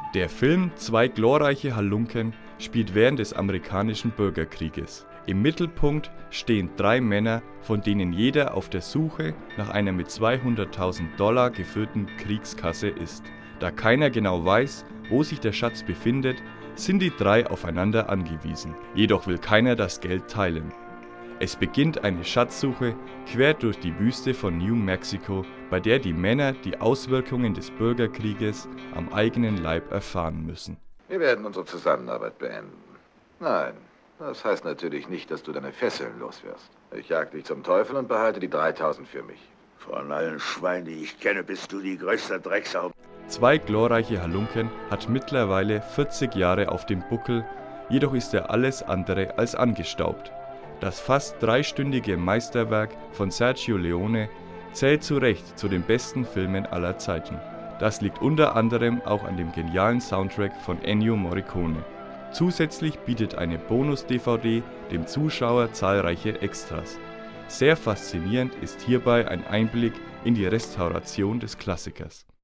Der Film Zwei glorreiche Halunken spielt während des amerikanischen Bürgerkrieges. Im Mittelpunkt stehen drei Männer, von denen jeder auf der Suche nach einer mit 200.000 $ gefüllten Kriegskasse ist. Da keiner genau weiß, wo sich der Schatz befindet, sind die drei aufeinander angewiesen. Jedoch will keiner das Geld teilen. Es beginnt eine Schatzsuche quer durch die Wüste von New Mexico, bei der die Männer die Auswirkungen des Bürgerkrieges am eigenen Leib erfahren müssen. Wir werden unsere Zusammenarbeit beenden. Nein, das heißt natürlich nicht, dass du deine Fesseln loswirst. Ich jag dich zum Teufel und behalte die 3.000 für mich. Von allen Schweinen, die ich kenne, bist du die größte Drecksau. Zwei glorreiche Halunken hat mittlerweile 40 Jahre auf dem Buckel, jedoch ist er alles andere als angestaubt. Das fast dreistündige Meisterwerk von Sergio Leone zählt zu Recht zu den besten Filmen aller Zeiten. Das liegt unter anderem auch an dem genialen Soundtrack von Ennio Morricone. Zusätzlich bietet eine Bonus-DVD dem Zuschauer zahlreiche Extras. Sehr faszinierend ist hierbei ein Einblick in die Restauration des Klassikers.